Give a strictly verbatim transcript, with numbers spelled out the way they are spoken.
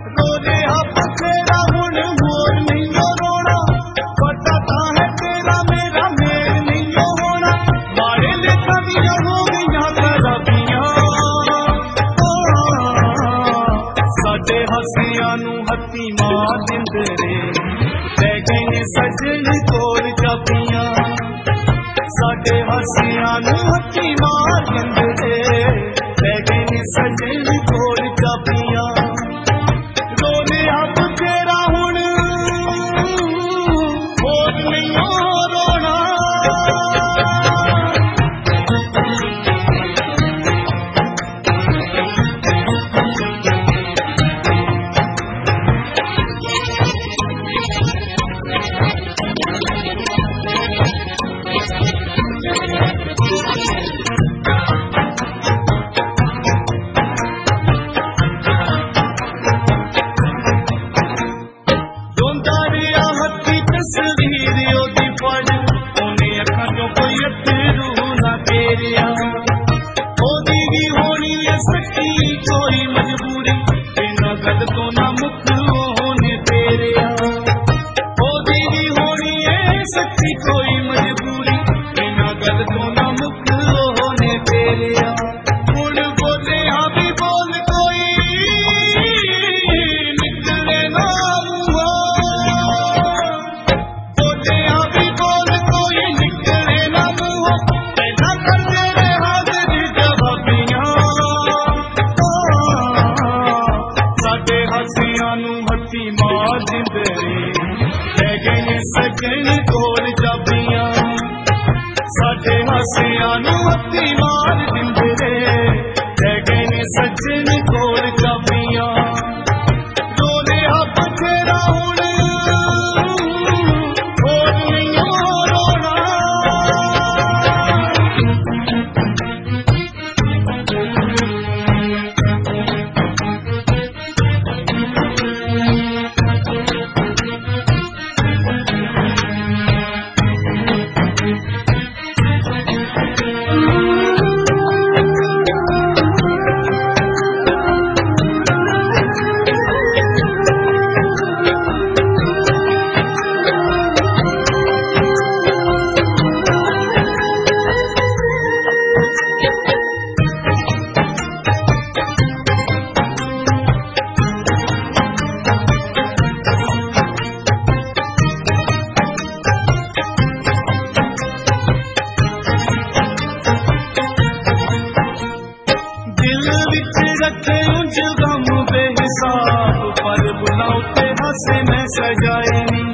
रोले hub तेरा हुण मोर नहीं रोना, पता था है तेरा मेरा मेल नहीं होना, मारे ले कवियां हो गईयां खराबियां, साडे हसियां नू हत्ती मार दिंदे रे, लै गए ने सजन कोल चाबियां, साडे हसियां नू हत्ती मार दिंदे रे, लै गए ने सजन कोल चाबियां, रोले हब तेरा हुण मोर नहीं रोना। तस्वीर ओदी पढ़ ओने अखां चों कोई अथरू ना फेरिया, ओदी भी होनी है सच्ची कोई मजबूरी, बिना गल तो ना मुख ओने फेरिया, ओदी भी होनी है सच्ची कोई मजबूरी, बिना गल तो ना मुख ओने फेरिया, हुण बोले हाँ भी बोल कोई निकले ना हत्ती मार दिंदे रे, लै गए ने सजन कोल चाबियां, साडे हसियां नू हत्ती मार दिंदे रे, लै गए ने सजन कोल चाबियां, रोले हब तेरा हुण मोर नहीं रोना। रखे उंज गम बेहिसाब, पर बुलाओ ते हंसे मैं सजाए नी,